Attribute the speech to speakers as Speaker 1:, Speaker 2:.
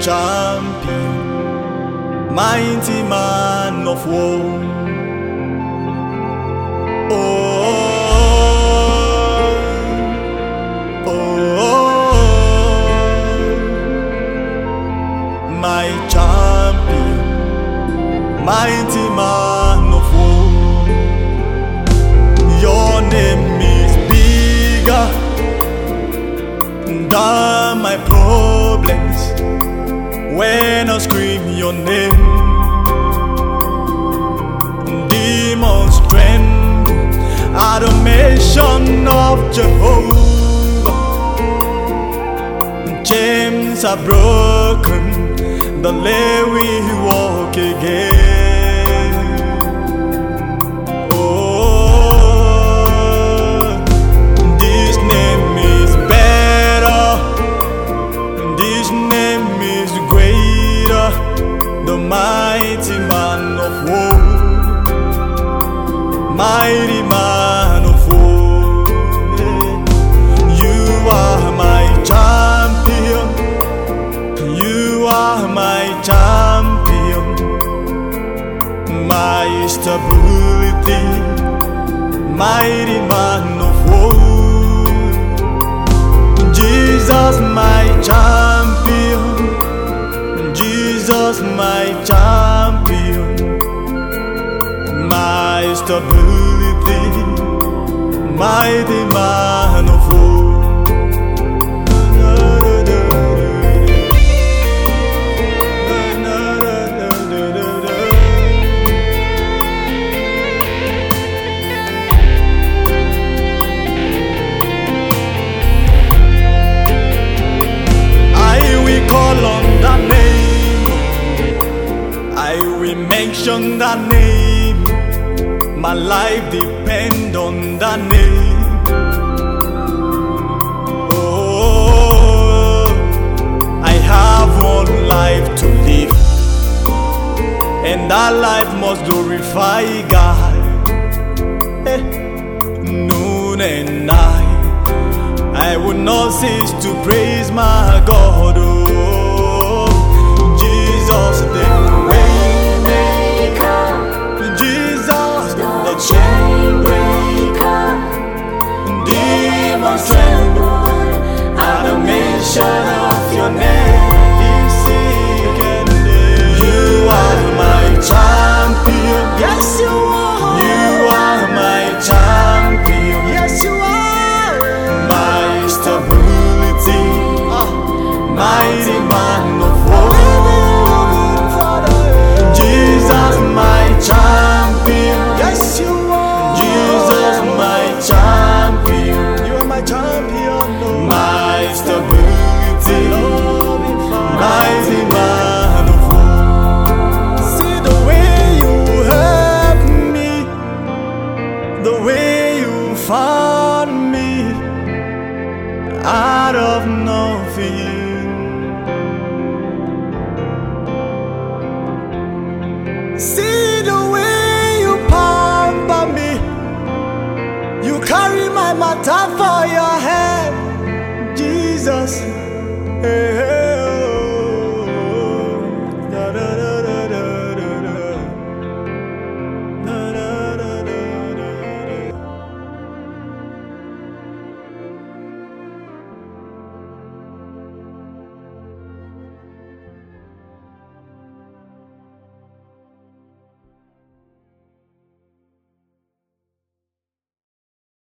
Speaker 1: champion, mighty man of war. Oh, oh, my champion, mighty man of war. Your name is bigger than my problems. When I scream your name, demons tremble at the mention of Jehovah. Chains are broken, the day we walk again. Oh, this name is better, this name is greater, the mighty man of war, mighty man of war. You are my champion, you are my champion, my stability, mighty man of war. Jesus my champion, Jesus my champion, my stability, mighty man of war. Call on that name, I will mention that name. My life depends on that name. Oh, I have one life to live, and that life must glorify God. Noon and night, I will not cease to praise my God.